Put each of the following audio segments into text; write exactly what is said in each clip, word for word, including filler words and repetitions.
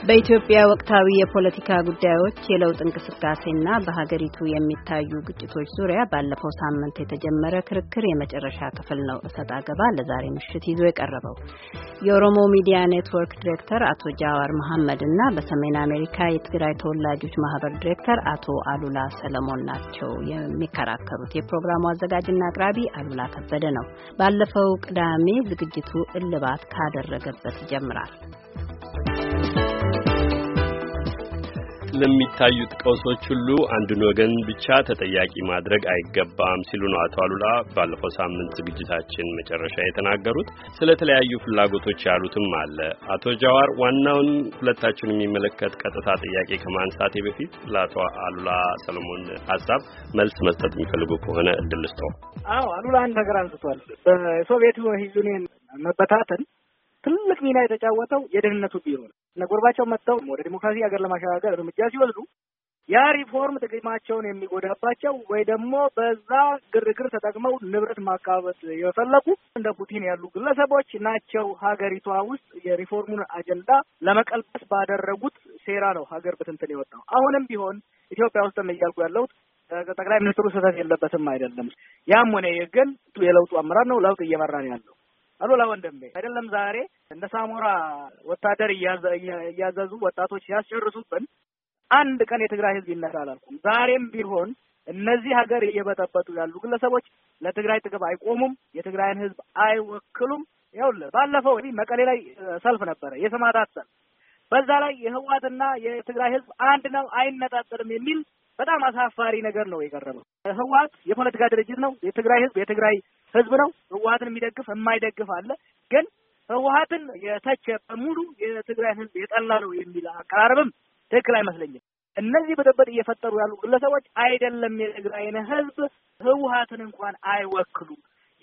በኢትዮጵያ ወቅታዊ የፖለቲካ ጉዳዮች የለውጥ እንቅስቃሴና በሀገሪቱ የሚታዩ ግጭቶች ዙሪያ ባለፈው ሳምንት የተጀመረ ክርክር የመጨረሻ ክፍል ነው እሰጥ አገባ ለዛሬ ምሽት ይዞ የቀረበው። የኦሮሞ ሚዲያ ኔትወርክ ዲሬክተር አቶ ጃዋር መሐመድ እና በሰሜን አሜሪካ የትግራይ ተወላጆች ማህበር ዲሬክተር አቶ አሉላ ሰለሞን ናቸው የሚከራከሩት። የፕሮግራሙ አዘጋጅና አቅራቢ አሉላ ከበደ ነው። ባለፈው ቅዳሜ ዝግጅቱ እልባት ካደረገበት ይጀምራል። ለሚታዩት ቀውሶች ሁሉ አንዱን ወገን ብቻ ተጠያቂ ማድረግ አይገባም ሲሉ ነው አቶ አሉላ ባለፈው ሳምንት ዝግጅታችን መጨረሻ የተናገሩት። ስለተለያዩ ፍላጎቶች ያሉትም አለ። አቶ ጃዋር ዋናውን ሁለታችሁን የሚመለከት ቀጥታ ጥያቄ ከማንሳቴ በፊት ለአቶ አሉላ ሰለሞን ሀሳብ መልስ መስጠት የሚፈልጉ ከሆነ እድል ልስጠው። አዎ አሉላ አንድ ነገር አንስቷል። በሶቪየት ዩኒየን መበታተን ትልቅ ሚና የተጫወተው የደህንነቱ ቢሮ ነው። ነጎርባቸው መጥተው ወደ ዲሞክራሲ ሀገር ለማሻገር እርምጃ ሲወስዱ ያ ሪፎርም ጥቅማቸውን የሚጎዳባቸው ወይ ደግሞ በዛ ግርግር ተጠቅመው ንብረት ማካበት የፈለጉ እንደ ፑቲን ያሉ ግለሰቦች ናቸው። ሀገሪቷ ውስጥ የሪፎርሙን አጀንዳ ለመቀልበስ ባደረጉት ሴራ ነው ሀገር በትንትን የወጣው። አሁንም ቢሆን ኢትዮጵያ ውስጥ እያልኩ ያለሁት ጠቅላይ ሚኒስትሩ ስህተት የለበትም አይደለም። ያም ሆነ ግን የለውጡ አመራር ነው ለውጥ እየመራ ነው ያለው። አሉላ ወንድሜ አይደለም ዛሬ እንደ ሳሞራ ወታደር እያዘዙ ወጣቶች ያስጨርሱብን አንድ ቀን የትግራይ ህዝብ ይነሳል አልኩም። ዛሬም ቢሆን እነዚህ ሀገር እየበጠበጡ ያሉ ግለሰቦች ለትግራይ ጥቅም አይቆሙም፣ የትግራይን ህዝብ አይወክሉም። ይኸውልህ ባለፈው መቀሌ ላይ ሰልፍ ነበረ፣ የሰማዕታት ሰልፍ። በዛ ላይ የህወሓትና የትግራይ ህዝብ አንድ ነው አይነጣጠልም የሚል በጣም አሳፋሪ ነገር ነው የቀረበው። ህወሓት የፖለቲካ ድርጅት ነው፣ የትግራይ ህዝብ የትግራይ ህዝብ ነው። ህወሓትን የሚደግፍ የማይደግፍ አለ። ግን ህወሓትን የተቸ በሙሉ የትግራይ ህዝብ የጠላ ነው የሚል አቀራረብም ትክክል አይመስለኝም። እነዚህ በደበጥ እየፈጠሩ ያሉ ግለሰቦች አይደለም የትግራይን ህዝብ ህወሓትን እንኳን አይወክሉም።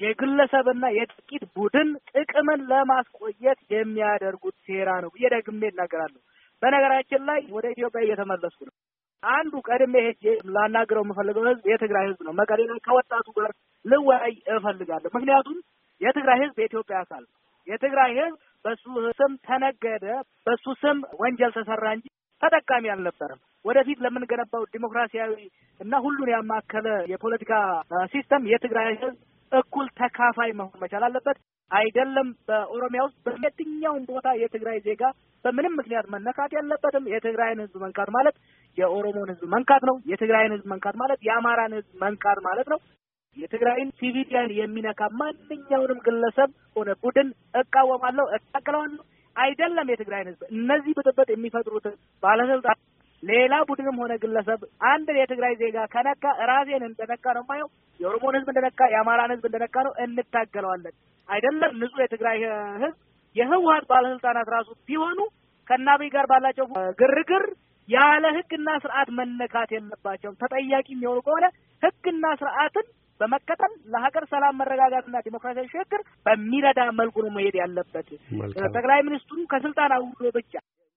የግለሰብና የጥቂት ቡድን ጥቅምን ለማስቆየት የሚያደርጉት ሴራ ነው ብዬ ደግሜ እናገራለሁ። በነገራችን ላይ ወደ ኢትዮጵያ እየተመለስኩ ነው። አንዱ ቀድሜ ሄጄ ላናግረው የምፈልገው ህዝብ የትግራይ ህዝብ ነው። መቀሌ ላይ ከወጣቱ ጋር ልወያይ እፈልጋለሁ። ምክንያቱም የትግራይ ህዝብ የኢትዮጵያ አካል ነው። የትግራይ ህዝብ በሱ ስም ተነገደ፣ በሱ ስም ወንጀል ተሰራ እንጂ ተጠቃሚ አልነበረም። ወደፊት ለምንገነባው ዲሞክራሲያዊ እና ሁሉን ያማከለ የፖለቲካ ሲስተም የትግራይ ህዝብ እኩል ተካፋይ መሆን መቻል አለበት። አይደለም በኦሮሚያ ውስጥ በየትኛውም ቦታ የትግራይ ዜጋ በምንም ምክንያት መነካት ያለበትም። የትግራይን ህዝብ መንካት ማለት የኦሮሞን ህዝብ መንካት ነው። የትግራይን ህዝብ መንካት ማለት የአማራን ህዝብ መንካት ማለት ነው። የትግራይን ሲቪሊያን የሚነካ ማንኛውንም ግለሰብ ሆነ ቡድን እቃወማለሁ፣ እታገለዋለሁ። አይደለም የትግራይን ህዝብ እነዚህ ብጥብጥ የሚፈጥሩት ባለስልጣን ሌላ ቡድንም ሆነ ግለሰብ አንድ የትግራይ ዜጋ ከነካ ራሴን እንደነካ ነው የማየው። የኦሮሞን ህዝብ እንደነካ፣ የአማራን ህዝብ እንደነካ ነው እንታገለዋለን። አይደለም ንጹህ የትግራይ ህዝብ የህወሓት ባለስልጣናት ራሱ ቢሆኑ ከናብይ ጋር ባላቸው ግርግር ያለ ህግና ስርዓት መነካት የለባቸውም። ተጠያቂ የሚሆኑ ከሆነ ህግና ስርዓትን በመከተል ለሀገር ሰላም መረጋጋትና ዲሞክራሲያዊ ሽግግር በሚረዳ መልኩ ነው መሄድ ያለበት። ጠቅላይ ሚኒስትሩ ከስልጣን አውርዶ ብቻ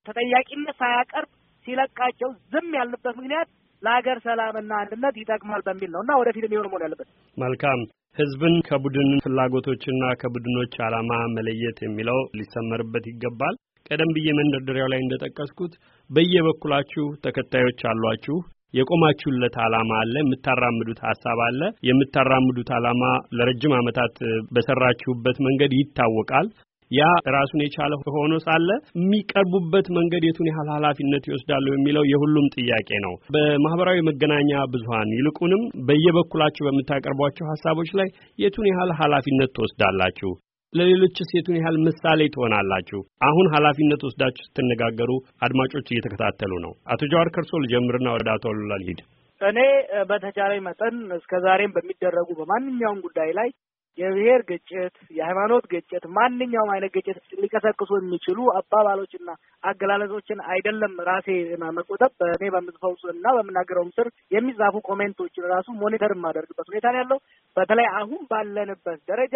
ተጠያቂነት ሳያቀርብ ሲለቃቸው ዝም ያልንበት ምክንያት ለሀገር ሰላምና አንድነት ይጠቅማል በሚል ነውና ወደፊትም ይሆን መሆን ያለበት። መልካም ህዝብን ከቡድን ፍላጎቶችና ከቡድኖች ዓላማ መለየት የሚለው ሊሰመርበት ይገባል። ቀደም ብዬ መንደርደሪያው ላይ እንደጠቀስኩት በየበኩላችሁ ተከታዮች አሏችሁ። የቆማችሁለት ዓላማ አለ፣ የምታራምዱት ሐሳብ አለ። የምታራምዱት ዓላማ ለረጅም ዓመታት በሰራችሁበት መንገድ ይታወቃል። ያ ራሱን የቻለ ሆኖ ሳለ የሚቀርቡበት መንገድ የቱን ያህል ኃላፊነት ይወስዳሉ የሚለው የሁሉም ጥያቄ ነው። በማህበራዊ መገናኛ ብዙሃን ይልቁንም በየበኩላችሁ በምታቀርቧቸው ሐሳቦች ላይ የቱን ያህል ኃላፊነት ትወስዳላችሁ? ለሌሎችስ የቱን ያህል ምሳሌ ትሆናላችሁ? አሁን ኃላፊነት ወስዳችሁ ስትነጋገሩ አድማጮች እየተከታተሉ ነው። አቶ ጃዋር ከርሶ ልጀምርና ወደ አቶ አሉላ ልሂድ። እኔ በተቻለኝ መጠን እስከዛሬም በሚደረጉ በማንኛውም ጉዳይ ላይ የብሔር ግጭት፣ የሃይማኖት ግጭት፣ ማንኛውም አይነት ግጭት ሊቀሰቅሱ የሚችሉ አባባሎችና አገላለጾችን አይደለም ራሴ መቆጠብ በእኔ በምጽፈውና በምናገረውም ስር የሚጻፉ ኮሜንቶችን ራሱ ሞኒተር የማደርግበት ሁኔታ ነው ያለው። በተለይ አሁን ባለንበት ደረጃ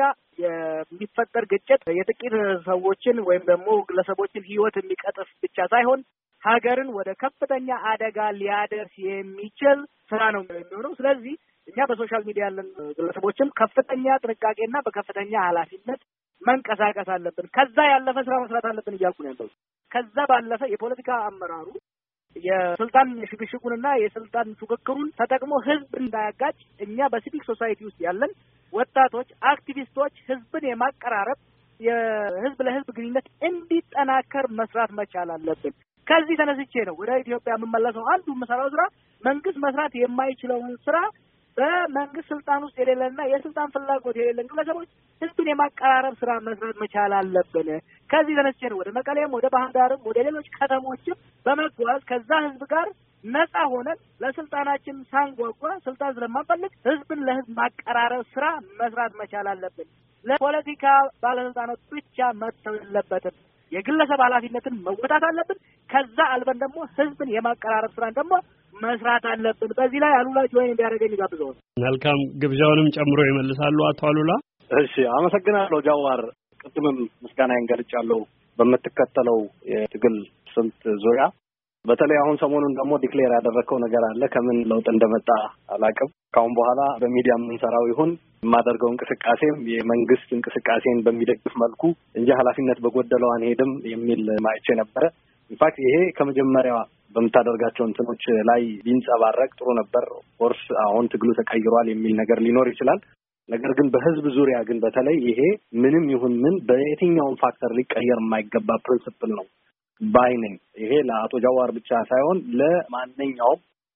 የሚፈጠር ግጭት የጥቂት ሰዎችን ወይም ደግሞ ግለሰቦችን ህይወት የሚቀጥፍ ብቻ ሳይሆን ሀገርን ወደ ከፍተኛ አደጋ ሊያደርስ የሚችል ስራ ነው የሚሆነው። ስለዚህ እኛ በሶሻል ሚዲያ ያለን ግለሰቦችም ከፍተኛ ጥንቃቄና በከፍተኛ ኃላፊነት መንቀሳቀስ አለብን። ከዛ ያለፈ ስራ መስራት አለብን እያልኩ ነው ያለው። ከዛ ባለፈ የፖለቲካ አመራሩ የስልጣን ሽግሽጉንና የስልጣን ፉክክሩን ተጠቅሞ ህዝብ እንዳያጋጭ እኛ በሲቪክ ሶሳይቲ ውስጥ ያለን ወጣቶች አክቲቪስቶች ህዝብን የማቀራረብ የህዝብ ለህዝብ ግንኙነት እንዲጠናከር መስራት መቻል አለብን። ከዚህ ተነስቼ ነው ወደ ኢትዮጵያ የምመለሰው። አንዱ የምሰራው ስራ መንግስት መስራት የማይችለውን ስራ በመንግስት ስልጣን ውስጥ የሌለና የስልጣን ፍላጎት የሌለን ግለሰቦች ህዝብን የማቀራረብ ስራ መስራት መቻል አለብን። ከዚህ ተነስቼ ነው ወደ መቀሌም ወደ ባህር ዳርም ወደ ሌሎች ከተሞችም በመጓዝ ከዛ ህዝብ ጋር ነፃ ሆነን ለስልጣናችን ሳንጓጓ ስልጣን ስለማንፈልግ ህዝብን ለህዝብ ማቀራረብ ስራ መስራት መቻል አለብን። ለፖለቲካ ባለስልጣኖች ብቻ መተው የለበትም። የግለሰብ ኃላፊነትን መወጣት አለብን። ከዛ አልበን ደግሞ ህዝብን የማቀራረብ ስራን ደግሞ መስራት አለብን። በዚህ ላይ አሉላ ጆይን እንዲያደርገኝ ጋብዘው። መልካም ግብዣውንም ጨምሮ ይመልሳሉ አቶ አሉላ። እሺ አመሰግናለሁ ጃዋር። ቅድምም ምስጋናዬን ገልጫለሁ በመተከተለው የትግል ስልት ዙሪያ። በተለይ አሁን ሰሞኑን ደግሞ ዲክሌር ያደረከው ነገር አለ። ከምን ለውጥ እንደመጣ አላውቅም። ካሁን በኋላ በሚዲያ የምንሰራው ይሁን የማደርገው እንቅስቃሴም የመንግስት እንቅስቃሴን በሚደግፍ መልኩ እንጂ ኃላፊነት በጎደለው አንሄድም የሚል ማይቼ ነበረ። ኢንፋክት ይሄ ከመጀመሪያዋ በምታደርጋቸው እንትኖች ላይ ቢንጸባረቅ ጥሩ ነበር። ኦርስ አሁን ትግሉ ተቀይሯል የሚል ነገር ሊኖር ይችላል። ነገር ግን በህዝብ ዙሪያ ግን በተለይ ይሄ ምንም ይሁን ምን በየትኛውም ፋክተር ሊቀየር የማይገባ ፕሪንሲፕል ነው ባይ ነኝ። ይሄ ለአቶ ጃዋር ብቻ ሳይሆን ለማንኛውም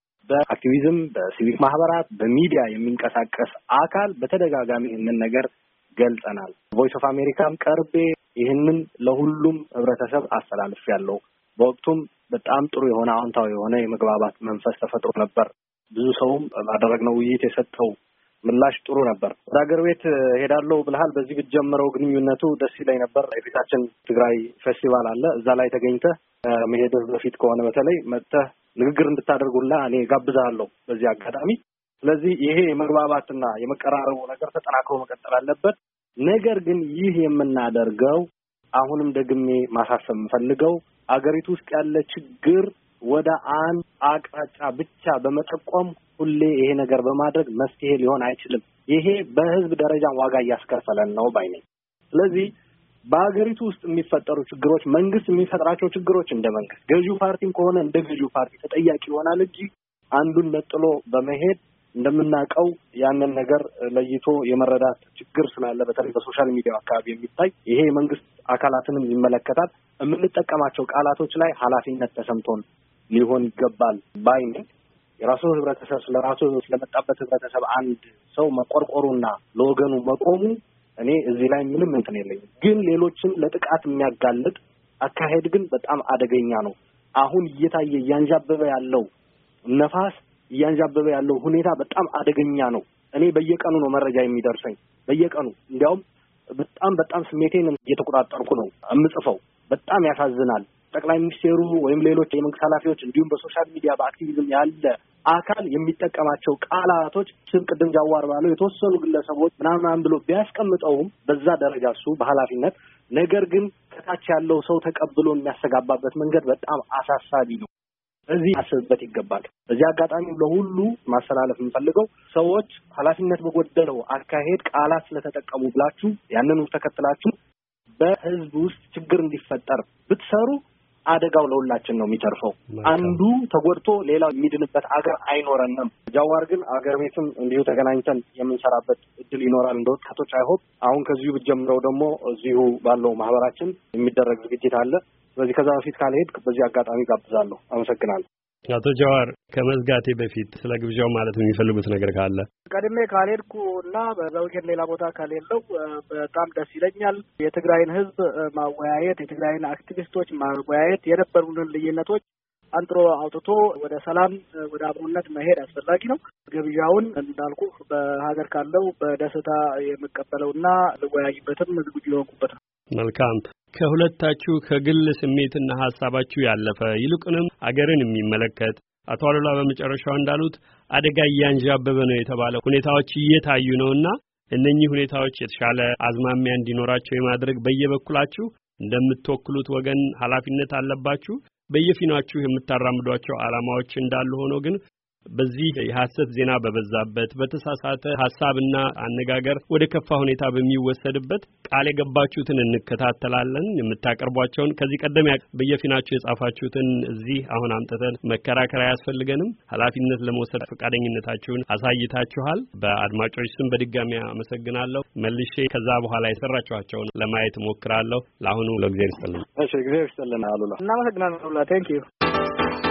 በአክቲቪዝም በሲቪክ ማህበራት በሚዲያ የሚንቀሳቀስ አካል በተደጋጋሚ ይህንን ነገር ገልጸናል። ቮይስ ኦፍ አሜሪካም ቀርቤ ይህንን ለሁሉም ህብረተሰብ አስተላልፌያለሁ። በወቅቱም በጣም ጥሩ የሆነ አዎንታዊ የሆነ የመግባባት መንፈስ ተፈጥሮ ነበር። ብዙ ሰውም ባደረግነው ውይይት የሰጠው ምላሽ ጥሩ ነበር። ወደ ሀገር ቤት ሄዳለሁ ብለሃል። በዚህ ብትጀምረው ግንኙነቱ ደስ ይለኝ ነበር። የፊታችን ትግራይ ፌስቲቫል አለ። እዛ ላይ ተገኝተህ መሄድህ በፊት ከሆነ በተለይ መጥተህ ንግግር እንድታደርጉላ እኔ ጋብዛለሁ በዚህ አጋጣሚ። ስለዚህ ይሄ የመግባባትና የመቀራረቡ ነገር ተጠናክሮ መቀጠል አለበት። ነገር ግን ይህ የምናደርገው አሁንም ደግሜ ማሳሰብ የምፈልገው አገሪቱ ውስጥ ያለ ችግር ወደ አንድ አቅጣጫ ብቻ በመጠቆም ሁሌ ይሄ ነገር በማድረግ መፍትሄ ሊሆን አይችልም። ይሄ በህዝብ ደረጃ ዋጋ እያስከፈለን ነው ባይ ነኝ። ስለዚህ በአገሪቱ ውስጥ የሚፈጠሩ ችግሮች መንግስት የሚፈጥራቸው ችግሮች እንደ መንግስት ገዢው ፓርቲም ከሆነ እንደ ገዢው ፓርቲ ተጠያቂ ይሆናል እንጂ አንዱን ነጥሎ በመሄድ እንደምናውቀው ያንን ነገር ለይቶ የመረዳት ችግር ስላለ በተለይ በሶሻል ሚዲያ አካባቢ የሚታይ ይሄ የመንግስት አካላትንም ይመለከታል። የምንጠቀማቸው ቃላቶች ላይ ኃላፊነት ተሰምቶን ሊሆን ይገባል ባይ ነኝ። የራሱ ህብረተሰብ ስለራሱ ስለመጣበት ህብረተሰብ አንድ ሰው መቆርቆሩና ለወገኑ መቆሙ እኔ እዚህ ላይ ምንም እንትን የለኝም። ግን ሌሎችን ለጥቃት የሚያጋልጥ አካሄድ ግን በጣም አደገኛ ነው። አሁን እየታየ እያንዣበበ ያለው ነፋስ እያንዣበበ ያለው ሁኔታ በጣም አደገኛ ነው። እኔ በየቀኑ ነው መረጃ የሚደርሰኝ በየቀኑ እንዲያውም በጣም በጣም ስሜቴን እየተቆጣጠርኩ ነው የምጽፈው። በጣም ያሳዝናል። ጠቅላይ ሚኒስቴሩ ወይም ሌሎች የመንግስት ኃላፊዎች እንዲሁም በሶሻል ሚዲያ በአክቲቪዝም ያለ አካል የሚጠቀማቸው ቃላቶች ስም ቅድም ጃዋር ባለው የተወሰኑ ግለሰቦች ምናምን ብሎ ቢያስቀምጠውም በዛ ደረጃ እሱ በኃላፊነት ነገር ግን ከታች ያለው ሰው ተቀብሎ የሚያስተጋባበት መንገድ በጣም አሳሳቢ ነው። እዚህ አስብበት ይገባል። በዚህ አጋጣሚ ለሁሉ ማስተላለፍ የምፈልገው ሰዎች ኃላፊነት በጎደለው አካሄድ ቃላት ስለተጠቀሙ ብላችሁ ያንኑ ተከትላችሁ በህዝብ ውስጥ ችግር እንዲፈጠር ብትሰሩ አደጋው ለሁላችን ነው የሚተርፈው። አንዱ ተጎድቶ ሌላው የሚድንበት አገር አይኖረንም። ጃዋር ግን አገር ቤትም እንዲሁ ተገናኝተን የምንሰራበት እድል ይኖራል እንደ ወጣቶች አይሆፕ። አሁን ከዚሁ ብትጀምረው ደግሞ እዚሁ ባለው ማህበራችን የሚደረግ ዝግጅት አለ። ስለዚህ ከዛ በፊት ካልሄድ በዚህ አጋጣሚ ጋብዛለሁ። አመሰግናለሁ። አቶ ጃዋር ከመዝጋቴ በፊት ስለ ግብዣው ማለት የሚፈልጉት ነገር ካለ? ቀድሜ ካልሄድኩ እና በዛው ሌላ ቦታ ካልሄድለው በጣም ደስ ይለኛል። የትግራይን ህዝብ ማወያየት፣ የትግራይን አክቲቪስቶች ማወያየት፣ የነበሩንን ልዩነቶች አንጥሮ አውጥቶ ወደ ሰላም ወደ አብሮነት መሄድ አስፈላጊ ነው። ግብዣውን እንዳልኩ በሀገር ካለው በደስታ የምቀበለውና ልወያይበትም ዝግጁ የሆንኩበት ነው። መልካም። ከሁለታችሁ ከግል ስሜትና ሐሳባችሁ ያለፈ ይልቁንም አገርን የሚመለከት አቶ አሉላ በመጨረሻው እንዳሉት አደጋ እያንዣበበ ነው የተባለ ሁኔታዎች እየታዩ ነውና እነኚህ ሁኔታዎች የተሻለ አዝማሚያ እንዲኖራቸው የማድረግ በየበኩላችሁ እንደምትወክሉት ወገን ኃላፊነት አለባችሁ። በየፊናችሁ የምታራምዷቸው ዓላማዎች እንዳሉ ሆኖ ግን በዚህ የሐሰት ዜና በበዛበት በተሳሳተ ሐሳብና አነጋገር ወደ ከፋ ሁኔታ በሚወሰድበት ቃል የገባችሁትን እንከታተላለን። የምታቀርቧቸውን ከዚህ ቀደም በየፊናችሁ የጻፋችሁትን እዚህ አሁን አምጥተን መከራከር አያስፈልገንም። ኃላፊነት ለመውሰድ ፈቃደኝነታችሁን አሳይታችኋል። በአድማጮች ስም በድጋሚ አመሰግናለሁ። መልሼ ከዛ በኋላ የሰራችኋቸውን ለማየት እሞክራለሁ። ለአሁኑ ለእግዚአብሔር ይስጥልን። እሺ፣ እግዚአብሔር ይስጥልን አሉላ። እናመሰግናለን አሉላ። ቴንክ ዩ